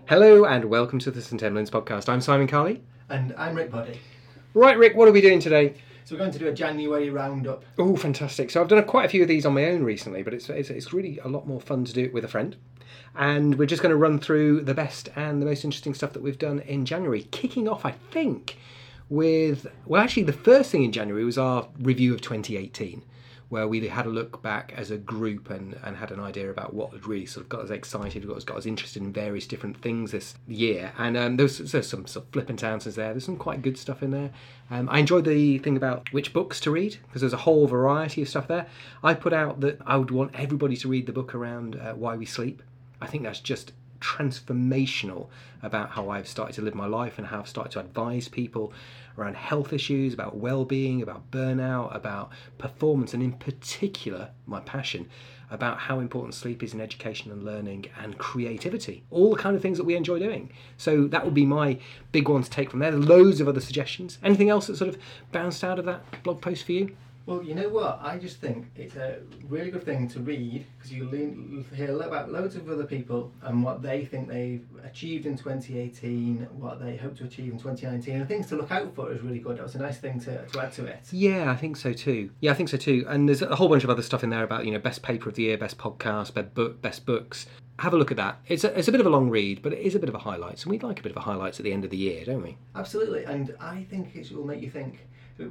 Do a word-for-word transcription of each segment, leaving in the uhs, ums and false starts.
Hello and welcome to the St Emlyn's podcast. I'm Simon Carley. And I'm Rick Boddy. Right, Rick, what are we doing today? So we're going to do a January roundup. Oh, fantastic. So I've done a, quite a few of these on my own recently, but it's, it's it's really a lot more fun to do it with a friend. And we're just going to run through the best and the most interesting stuff that we've done in January. Kicking off, I think, with... Well, actually, the first thing in January was our review of twenty eighteen, where we had a look back as a group and, and had an idea about what had really sort of got us excited, what has got us interested in various different things this year. And um, there's, there's some sort of flippant answers there. There's some quite good stuff in there. Um, I enjoyed the thing about which books to read, because there's a whole variety of stuff there. I put out that I would want everybody to read the book around uh, Why We Sleep. I think that's just transformational about how I've started to live my life and how I've started to advise people around health issues, about well-being, about burnout, about performance, and in particular, my passion, about how important sleep is in education and learning and creativity. All the kind of things that we enjoy doing. So that would be my big one to take from there. There are loads of other suggestions. Anything else that sort of bounced out of that blog post for you? Well, you know what? I just think it's a really good thing to read because you hear about loads of other people and what they think they've achieved in twenty eighteen, what they hope to achieve in twenty nineteen, and things to look out for is really good. That was a nice thing to, to add to it. Yeah, I think so too. Yeah, I think so too. And there's a whole bunch of other stuff in there about, you know, best paper of the year, best podcast, best book, best books. Have a look at that. It's a, it's a bit of a long read, but it is a bit of a highlights, and we'd like a bit of a highlights at the end of the year, don't we? Absolutely, and I think it will make you think.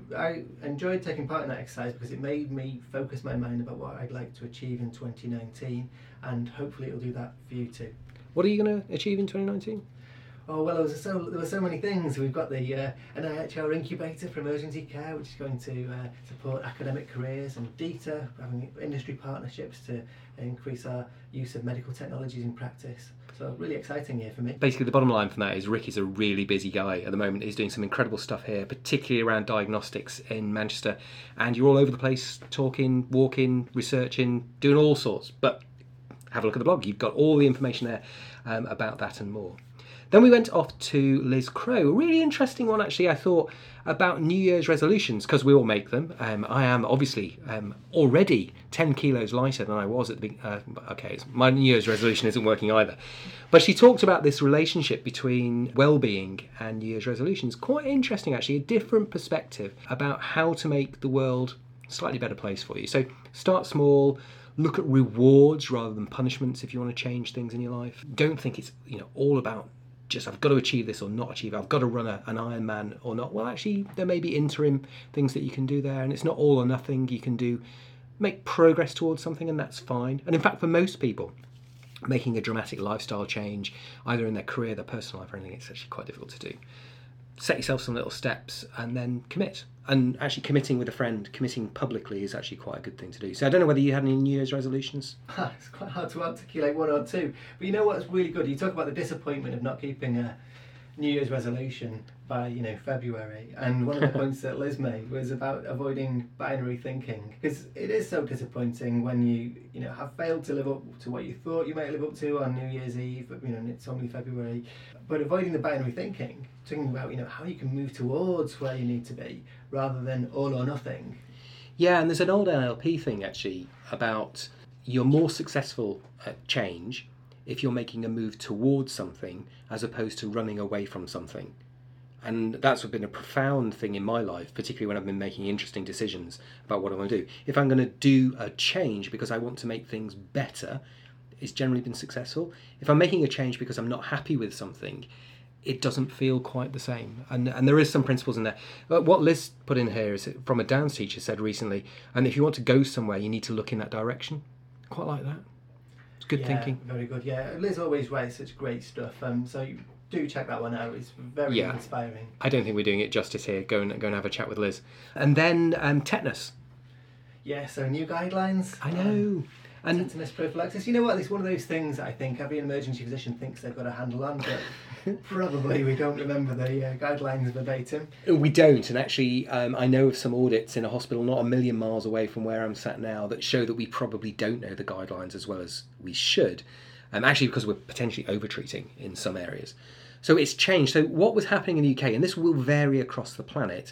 I enjoyed taking part in that exercise because it made me focus my mind about what I'd like to achieve in twenty nineteen, and hopefully it'll do that for you too. What are you going to achieve in twenty nineteen? Oh well, there was so there were so many things. We've got the uh, N I H R incubator for emergency care, which is going to uh, support academic careers, and DETA having industry partnerships to increase our use of medical technologies in practice. So really exciting year for me. Basically, the bottom line from that is Rick is a really busy guy at the moment. He's doing some incredible stuff here, particularly around diagnostics in Manchester. And you're all over the place, talking, walking, researching, doing all sorts. But have a look at the blog. You've got all the information there um, about that and more. Then we went off to Liz Crow. A really interesting one, actually, I thought, about New Year's resolutions, because we all make them. Um, I am obviously um, already ten kilos lighter than I was at the beginning. Uh, okay, my New Year's resolution isn't working either. But she talked about this relationship between well-being and New Year's resolutions. Quite interesting, actually, a different perspective about how to make the world a slightly better place for you. So start small. Look at rewards rather than punishments if you want to change things in your life. Don't think it's, you know, all about just I've got to achieve this or not achieve it. I've got to run a, an Ironman or not. Well, actually, there may be interim things that you can do there, and it's not all or nothing. You can do make progress towards something, and that's fine. And in fact, for most people, making a dramatic lifestyle change, either in their career, their personal life, or anything, it's actually quite difficult to do. Set yourself some little steps and then commit. And actually committing with a friend, committing publicly is actually quite a good thing to do. So I don't know whether you had any New Year's resolutions. It's quite hard to articulate one or two. But you know what's really good? You talk about the disappointment of not keeping a New Year's resolution by, you know, February. And one of the points that Liz made was about avoiding binary thinking. Because it is so disappointing when you, you know, have failed to live up to what you thought you might live up to on New Year's Eve, you know, and it's only February. But avoiding the binary thinking, talking about, you know, how you can move towards where you need to be rather than all or nothing. Yeah, and there's an old N L P thing, actually, about you're more successful at change if you're making a move towards something as opposed to running away from something. And that's been a profound thing in my life, particularly when I've been making interesting decisions about what I want to do. If I'm going to do a change because I want to make things better, it's generally been successful. If I'm making a change because I'm not happy with something, it doesn't feel quite the same. And and there is some principles in there. But what Liz put in here is from a dance teacher said recently, and if you want to go somewhere, you need to look in that direction. Quite like that. It's good yeah, thinking. Very good, yeah. Liz always writes such great stuff. Um, so you do check that one out. It's very yeah. inspiring. I don't think we're doing it justice here. Go and, go and have a chat with Liz. And then um, tetanus. Yeah, so new guidelines. I know. Um, and tetanus prophylaxis. You know what? It's one of those things that I think every emergency physician thinks they've got a handle on, but probably we don't remember the uh, guidelines verbatim. We don't, and actually um, I know of some audits in a hospital not a million miles away from where I'm sat now that show that we probably don't know the guidelines as well as we should, um, actually because we're potentially over-treating in some areas. So it's changed. So what was happening in the U K, and this will vary across the planet,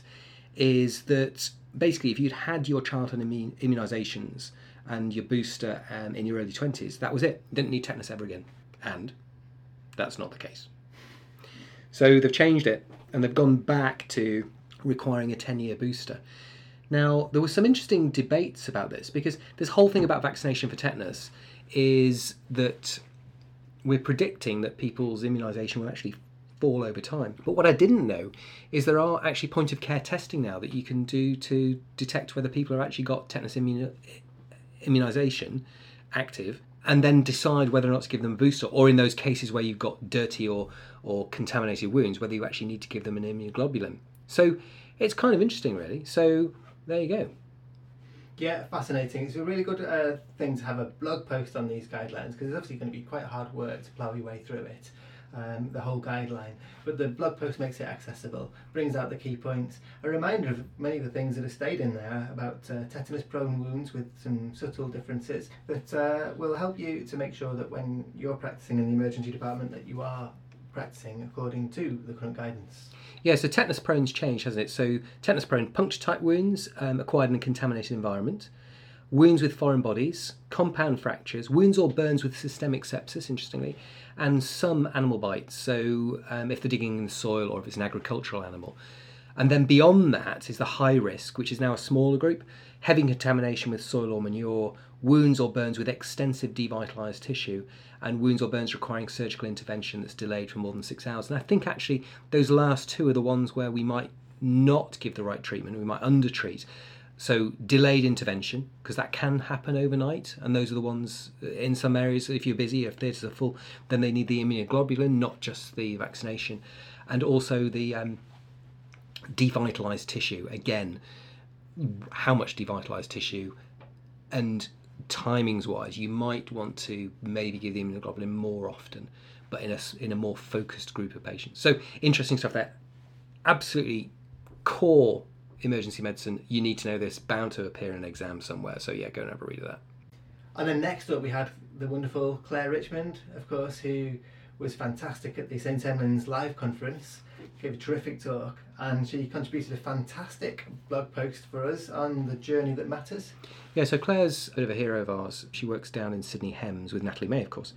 is that basically if you'd had your childhood immun- immunisations and your booster um, in your early twenties, that was it. You didn't need tetanus ever again. And That's not the case. So they've changed it, and they've gone back to requiring a ten-year booster. Now, there were some interesting debates about this, because this whole thing about vaccination for tetanus is that we're predicting that people's immunisation will actually fall over time. But what I didn't know is there are actually point of care testing now that you can do to detect whether people have actually got tetanus immun- immunisation active, and then decide whether or not to give them a booster, or in those cases where you've got dirty or, or contaminated wounds, whether you actually need to give them an immunoglobulin. So it's kind of interesting, really. So there you go. Yeah, fascinating. It's a really good uh, thing to have a blog post on these guidelines, because it's obviously going to be quite hard work to plough your way through it, um, the whole guideline. But the blog post makes it accessible, brings out the key points, a reminder of many of the things that have stayed in there about uh, tetanus-prone wounds with some subtle differences that uh, will help you to make sure that when you're practicing in the emergency department that you are practicing according to the current guidance. Yeah, so tetanus prone's changed, hasn't it? So tetanus prone, puncture type wounds um, acquired in a contaminated environment, wounds with foreign bodies, compound fractures, wounds or burns with systemic sepsis, interestingly, and some animal bites. So um, if they're digging in the soil or if it's an agricultural animal. And then beyond that is the high risk, which is now a smaller group, heavy contamination with soil or manure, wounds or burns with extensive devitalised tissue, and wounds or burns requiring surgical intervention that's delayed for more than six hours. And I think actually those last two are the ones where we might not give the right treatment, we might undertreat. So delayed intervention, because that can happen overnight, and those are the ones in some areas, if you're busy, if theatres are full, then they need the immunoglobulin, not just the vaccination. And also the um, devitalised tissue, again, how much devitalised tissue, and timings wise, you might want to maybe give the immunoglobulin more often, but in a, in a more focused group of patients. So interesting stuff there. Absolutely core emergency medicine. You need to know this, bound to appear in an exam somewhere. So yeah, go and have a read of that. And then next up we had the wonderful Claire Richmond, of course, who was fantastic at the St Emlyn's Live conference, gave a terrific talk, and she contributed a fantastic blog post for us on the journey that matters. Yeah, so Claire's a bit of a hero of ours. She works down in Sydney Hems with Natalie May, of course,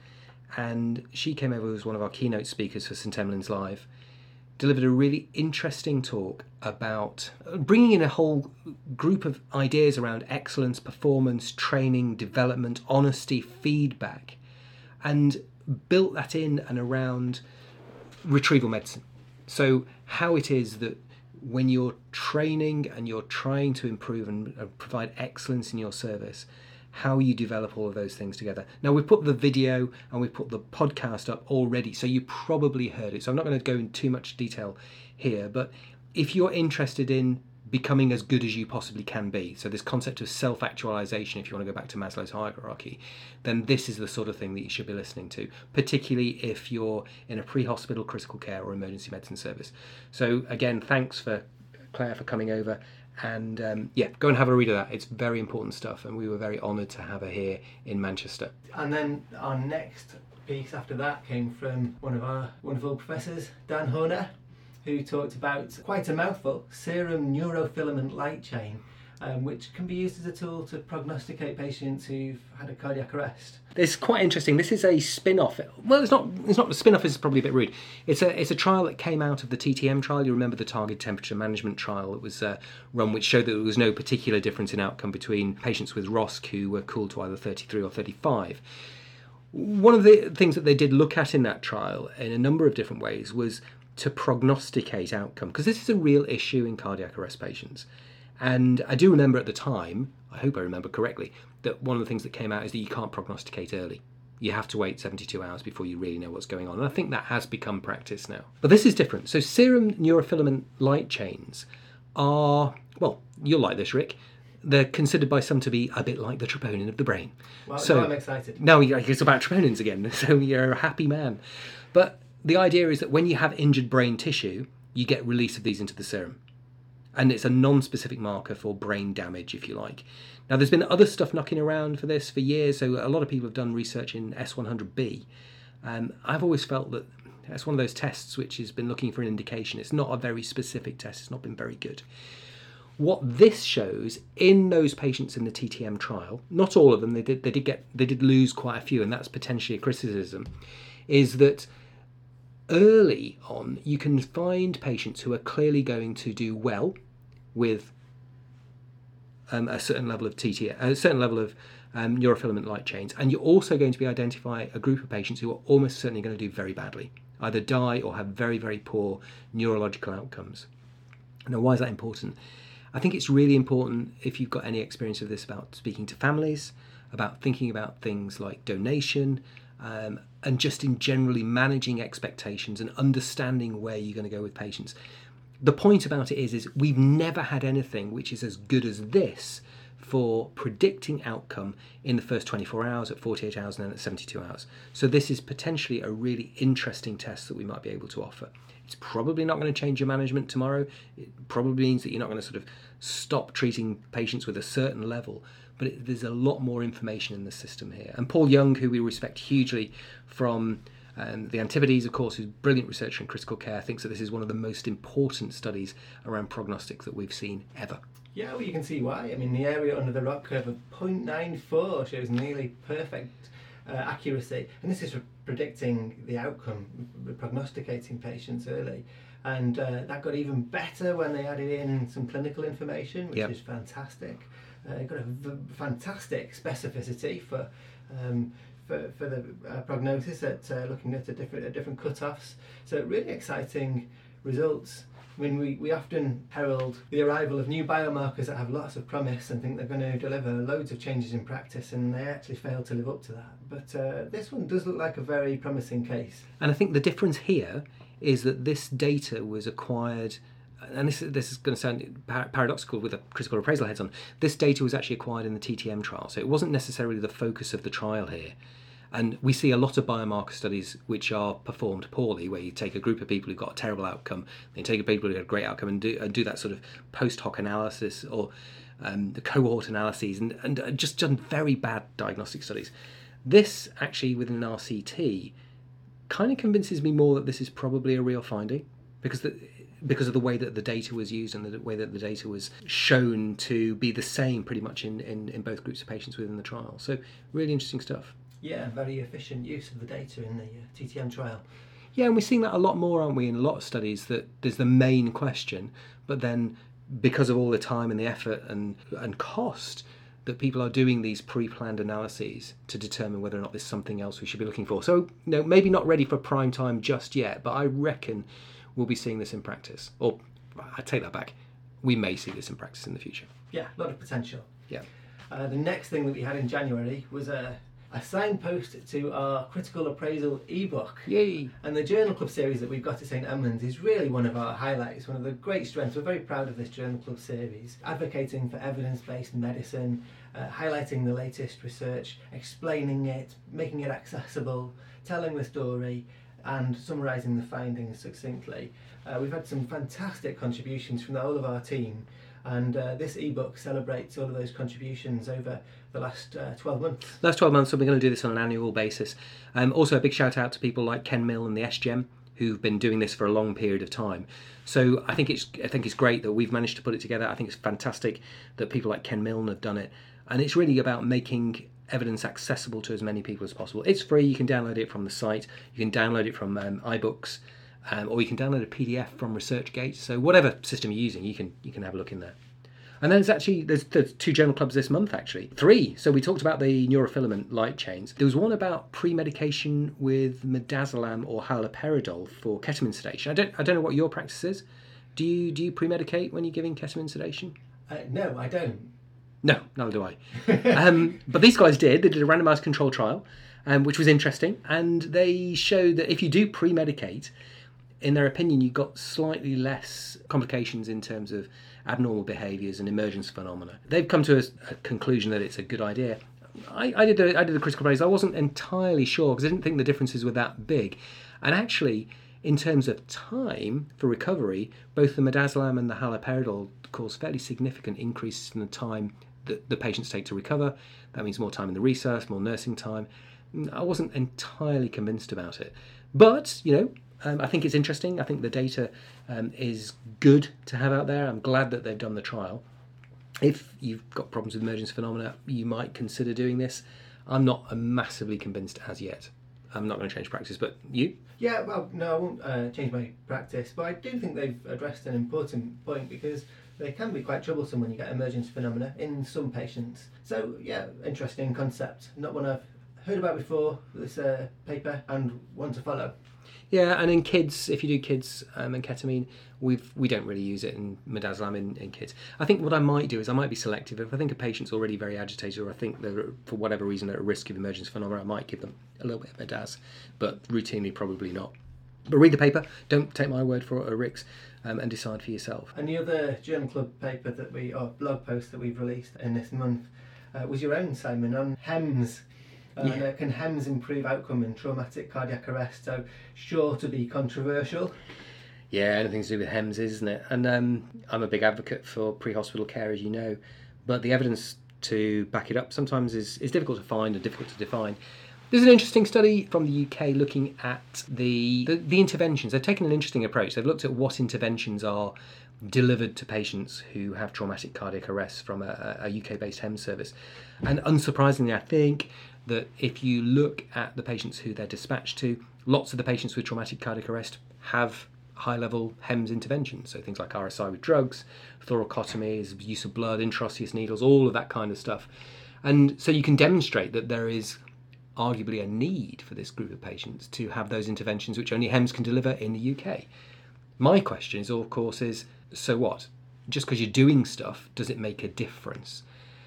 and she came over as one of our keynote speakers for St Emlyn's Live, delivered a really interesting talk about bringing in a whole group of ideas around excellence, performance, training, development, honesty, feedback, and built that in and around retrieval medicine. So how it is that when you're training and you're trying to improve and provide excellence in your service, how you develop all of those things together. Now, we've put the video and we've put the podcast up already, so you probably heard it. So I'm not going to go into too much detail here, but if you're interested in becoming as good as you possibly can be, so this concept of self-actualization, if you want to go back to Maslow's hierarchy, then this is the sort of thing that you should be listening to, particularly if you're in a pre-hospital critical care or emergency medicine service. So again, thanks for Claire for coming over. And um, yeah, go and have a read of that. It's very important stuff, and we were very honoured to have her here in Manchester. And then our next piece after that came from one of our wonderful professors, Dan Horner, who talked about quite a mouthful, serum neurofilament light chain, um, which can be used as a tool to prognosticate patients who've had a cardiac arrest. It's quite interesting. This is a spin-off. Well, it's not. It's not. The spin-off is probably a bit rude. It's a. It's a trial that came out of the T T M trial. You remember the target temperature management trial that was uh, run, which showed that there was no particular difference in outcome between patients with R O S C who were cooled to either thirty-three or thirty-five. One of the things that they did look at in that trial, in a number of different ways, was to prognosticate outcome, because this is a real issue in cardiac arrest patients. And I do remember at the time, I hope I remember correctly, that one of the things that came out is that you can't prognosticate early. You have to wait seventy-two hours before you really know what's going on. And I think that has become practice now. But this is different. So serum neurofilament light chains are, well, you'll like this, Rick, they're considered by some to be a bit like the troponin of the brain. Well, so I'm excited. No, it's about troponins again, so you're a happy man. But the idea is that when you have injured brain tissue, you get release of these into the serum. And it's a non-specific marker for brain damage, if you like. Now, there's been other stuff knocking around for this for years, so a lot of people have done research in S one hundred B. Um, I've always felt that that's one of those tests which has been looking for an indication. It's not a very specific test. It's not been very good. What this shows in those patients in the T T M trial, not all of them, they did they did get they did lose quite a few, and that's potentially a criticism, is that early on, you can find patients who are clearly going to do well with um, a certain level of T T, a certain level of um, neurofilament light chains, and you're also going to be identify a group of patients who are almost certainly going to do very badly, either die or have very, very poor neurological outcomes. Now, why is that important? I think it's really important, if you've got any experience of this, about speaking to families, about thinking about things like donation, um, and just in generally managing expectations and understanding where you're going to go with patients. The point about it is, is we've never had anything which is as good as this for predicting outcome in the first twenty-four hours, at forty-eight hours, and then at seventy-two hours. So this is potentially a really interesting test that we might be able to offer. It's probably not going to change your management tomorrow. It probably means that you're not going to sort of stop treating patients with a certain level, but it, there's a lot more information in the system here. And Paul Young, who we respect hugely from um, the Antipodes, of course, who's a brilliant researcher in critical care, thinks that this is one of the most important studies around prognostics that we've seen ever. Yeah, well, you can see why. I mean, the area under the ROC curve of zero point nine four shows nearly perfect uh, accuracy, and this is for predicting the outcome, prognosticating patients early. And uh, that got even better when they added in some clinical information, which yep. is fantastic. Uh, it got a v- fantastic specificity for um, for, for the uh, prognosis at uh, looking at a different at different cut-offs. So really exciting results. I mean, we, we often herald the arrival of new biomarkers that have lots of promise and think they're going to deliver loads of changes in practice, and they actually fail to live up to that. But uh, this one does look like a very promising case. And I think the difference here is that this data was acquired, and this, this is going to sound par- paradoxical with a critical appraisal heads on, this data was actually acquired in the T T M trial, so it wasn't necessarily the focus of the trial here. And we see a lot of biomarker studies which are performed poorly, where you take a group of people who've got a terrible outcome, then you take a people who have a great outcome and do, and do that sort of post hoc analysis or um, the cohort analyses, and, and just done very bad diagnostic studies. This actually, within an R C T, kind of convinces me more that this is probably a real finding, because the, because of the way that the data was used and the way that the data was shown to be the same pretty much in, in, in both groups of patients within the trial. So really interesting stuff. Yeah, very efficient use of the data in the uh, T T M trial. Yeah, and we're seeing that a lot more, aren't we, in a lot of studies, that there's the main question, but then because of all the time and the effort and, and cost, that people are doing these pre-planned analyses to determine whether or not there's something else we should be looking for. So, you know, maybe not ready for prime time just yet, but I reckon we'll be seeing this in practice. Or, I take that back, we may see this in practice in the future. Yeah, a lot of potential. Yeah. Uh, the next thing that we had in January was a... a signpost to our critical appraisal ebook. Yay! And the Journal Club series that we've got at St Edmunds is really one of our highlights, one of the great strengths. We're very proud of this Journal Club series, advocating for evidence-based medicine, uh, highlighting the latest research, explaining it, making it accessible, telling the story, and summarising the findings succinctly. Uh, we've had some fantastic contributions from the whole of our team, and uh, this ebook celebrates all of those contributions over the last uh, twelve months. Last twelve months, so we're going to do this on an annual basis. Um, also, a big shout out to people like Ken Mill and the S G E M, who've been doing this for a long period of time. So I think it's I think it's great that we've managed to put it together. I think it's fantastic that people like Ken Milne have done it, and it's really about making evidence accessible to as many people as possible. It's free. You can download it from the site. You can download it from um, iBooks. Um, or you can download a P D F from ResearchGate. So whatever system you're using, you can you can have a look in there. And then there's actually there's, there's two journal clubs this month actually, three. So we talked about the neurofilament light chains. There was one about pre-medication with midazolam or haloperidol for ketamine sedation. I don't I don't know what your practice is. Do you do you pre-medicate when you're giving ketamine sedation? Uh, no, I don't. No, neither do I. um, but these guys did. They did a randomised control trial, um, which was interesting, and they showed that if you do pre-medicate, in their opinion, you got slightly less complications in terms of abnormal behaviours and emergence phenomena. They've come to a, a conclusion that it's a good idea. I, I did a, I did a critical appraisal. I wasn't entirely sure because I didn't think the differences were that big. And actually, in terms of time for recovery, both the midazolam and the haloperidol cause fairly significant increases in the time that the patients take to recover. That means more time in the resus, more nursing time. I wasn't entirely convinced about it. But, you know, Um, I think it's interesting. I think the data um, is good to have out there. I'm glad that they've done the trial. If you've got problems with emergence phenomena, you might consider doing this. I'm not massively convinced as yet. I'm not going to change practice, but you? Yeah, well, no, I won't uh, change my practice, but I do think they've addressed an important point because they can be quite troublesome when you get emergence phenomena in some patients. So, yeah, interesting concept. Not one I've heard about before, this uh, paper, and one to follow. Yeah, and in kids, if you do kids um, and ketamine, we've, we don't really use it in midazolam in, in kids. I think what I might do is I might be selective. If I think a patient's already very agitated, or I think they're, for whatever reason, at a risk of emergence phenomena, I might give them a little bit of midaz, but routinely probably not. But read the paper, don't take my word for it, or Rick's, um, and decide for yourself. And the other Journal Club paper that we, or blog post that we've released in this month uh, was your own, Simon, on HEMS. Uh, Yeah. Can HEMS improve outcome in traumatic cardiac arrest? So, sure to be controversial. Yeah, anything to do with HEMS, isn't it? And um, I'm a big advocate for pre-hospital care, as you know, but the evidence to back it up sometimes is, is difficult to find and difficult to define. There's an interesting study from the U K looking at the, the, the interventions. They've taken an interesting approach. They've looked at what interventions are delivered to patients who have traumatic cardiac arrest from a, a U K-based HEMS service. And unsurprisingly, I think that if you look at the patients who they're dispatched to, lots of the patients with traumatic cardiac arrest have high-level HEMS interventions, so things like R S I with drugs, thoracotomies, use of blood, intraosseous needles, all of that kind of stuff. And so you can demonstrate that there is arguably a need for this group of patients to have those interventions which only HEMS can deliver in the U K. My question is, of course, is, so what? Just because you're doing stuff, does it make a difference?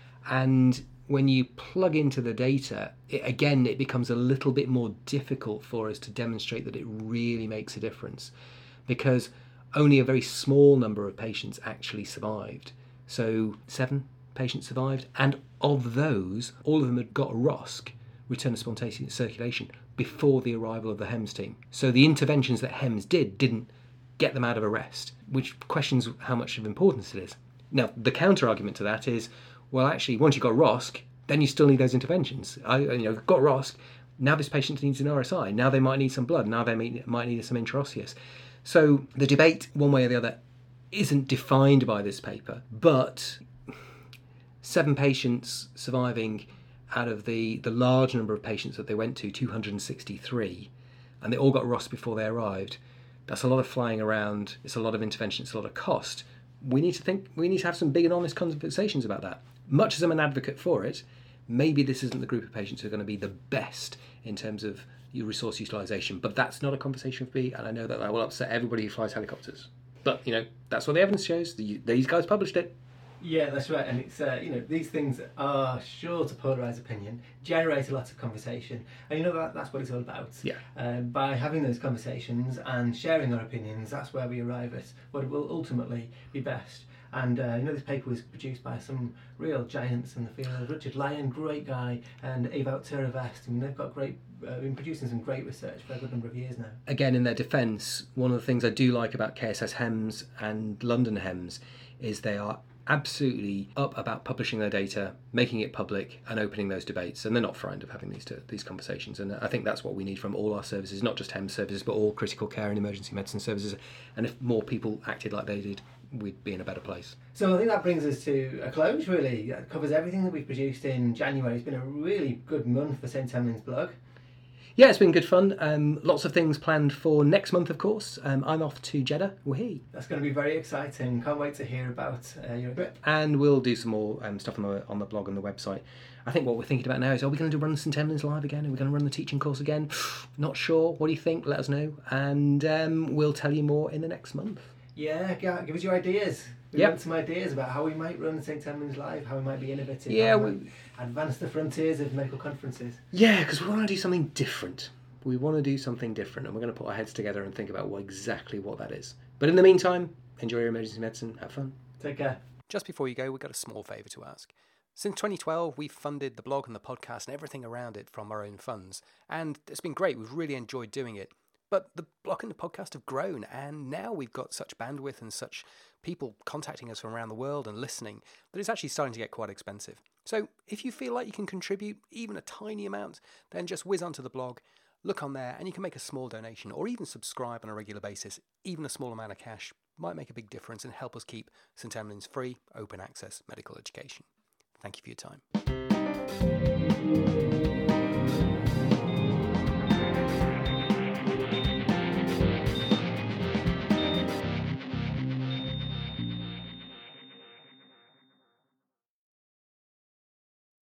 And when you plug into the data, it, again, it becomes a little bit more difficult for us to demonstrate that it really makes a difference, because only a very small number of patients actually survived. So seven patients survived, and of those, all of them had got a R O S C, return of spontaneous circulation, before the arrival of the HEMS team. So the interventions that HEMS did didn't get them out of arrest, which questions how much of importance it is. Now, the counter-argument to that is, well, actually, once you've got R O S C, then you still need those interventions. I, you know, got R O S C, now this patient needs an R S I, now they might need some blood, now they may, might need some intraosseous. So the debate, one way or the other, isn't defined by this paper, but seven patients surviving out of the, the large number of patients that they went to, two hundred sixty-three, and they all got R O S C before they arrived. That's a lot of flying around, it's a lot of intervention, it's a lot of cost. We need to think, we need to have some big and honest conversations about that. Much as I'm an advocate for it, maybe this isn't the group of patients who are going to be the best in terms of your resource utilisation, but that's not a conversation for me, and I know that that will upset everybody who flies helicopters. But, you know, that's what the evidence shows. These guys published it. Yeah, that's right, and it's uh, you know, these things are sure to polarise opinion, generate a lot of conversation, and you know that that's what it's all about. Yeah. Um, by having those conversations and sharing our opinions, that's where we arrive at what will ultimately be best. And uh, you know, this paper was produced by some real giants in the field. Richard Lyon, great guy, and Ewout Terravest. I mean, they've got great, uh, been producing some great research for a good number of years now. Again, in their defence, one of the things I do like about K S S HEMS and London HEMS is they are absolutely up about publishing their data, making it public, and opening those debates. And they're not frightened of having these these conversations. And I think that's what we need from all our services, not just HEMS services, but all critical care and emergency medicine services. And if more people acted like they did, we'd be in a better place. So I think that brings us to a close, really. That covers everything that we've produced in January. It's been a really good month for St Emlyn's blog. Yeah, it's been good fun. Um, lots of things planned for next month, of course. Um, I'm off to Jeddah. Wahee. That's going to be very exciting. Can't wait to hear about uh, your trip. And we'll do some more um, stuff on the on the blog and the website. I think what we're thinking about now is, are we going to run St Emlyn's live again? Are we going to run the teaching course again? Not sure. What do you think? Let us know. And um, we'll tell you more in the next month. Yeah, give us your ideas. We Yep. want some ideas about how we might run St Emlyn's live, how we might be innovative, Yeah, how we we- might advance the frontiers of medical conferences. Yeah, because we want to do something different. We want to do something different, and we're going to put our heads together and think about what exactly what that is. But in the meantime, enjoy your emergency medicine, have fun. Take care. Just before you go, we've got a small favour to ask. Since twenty twelve, we've funded the blog and the podcast and everything around it from our own funds, and it's been great. We've really enjoyed doing it. But the blog and the podcast have grown, and now we've got such bandwidth and such people contacting us from around the world and listening that it's actually starting to get quite expensive. So if you feel like you can contribute even a tiny amount, then just whiz onto the blog, look on there, and you can make a small donation or even subscribe on a regular basis. Even a small amount of cash might make a big difference and help us keep St Emlyn's free, open access medical education. Thank you for your time.